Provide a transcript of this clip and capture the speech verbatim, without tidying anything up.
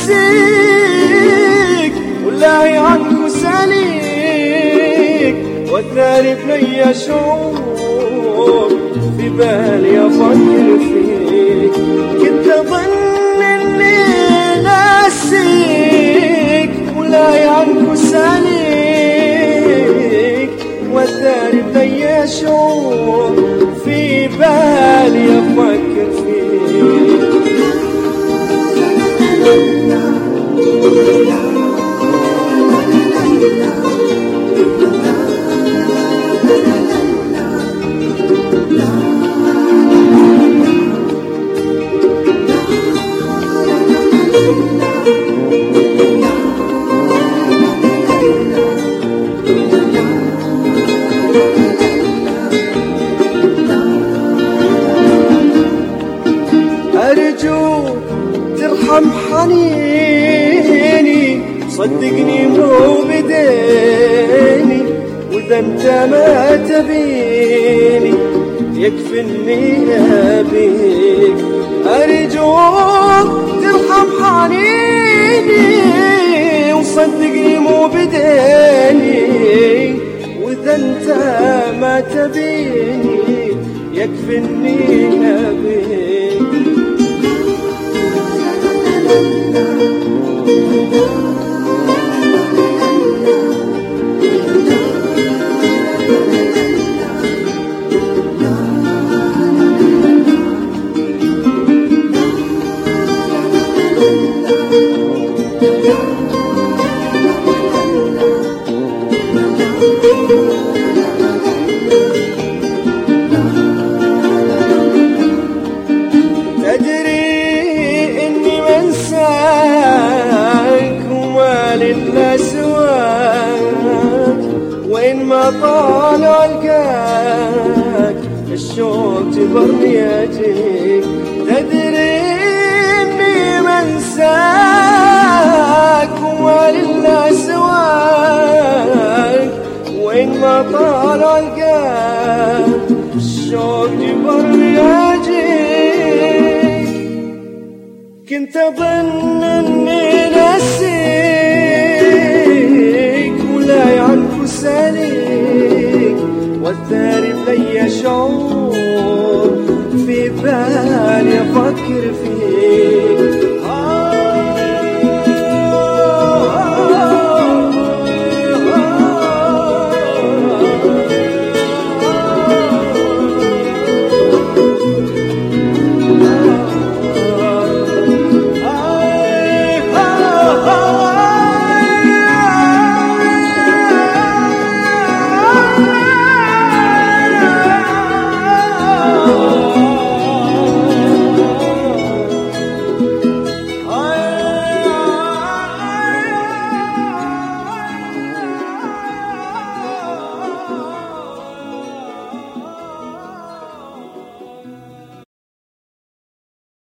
ناسيك واللاهي عنك وساليك، والثاني بني شعور في بالي أفكر فيك. كنت أظن إني ناسيك واللاهي عنك وساليك، والثاني بني شعور في بالي أفكر فيك. أرجوك ترحم حنيني، صدقني مو بديني، وإذا انت ما تبيني يكفي اني أبيك. أرجوك ترحم حنيني وصدقني مو بديني، وإذا انت ما تبيني يكفي اني أبيك. وين ما طال القاك الشوق جبرني أجيك. تدري إني منساك وما لله سواك، وين ما طال القاك الشوق جبرني أجيك. كنت أظن إني نسيك ولا عنك وساليك، والثاني بلي شعور في بالي أفكر فيك.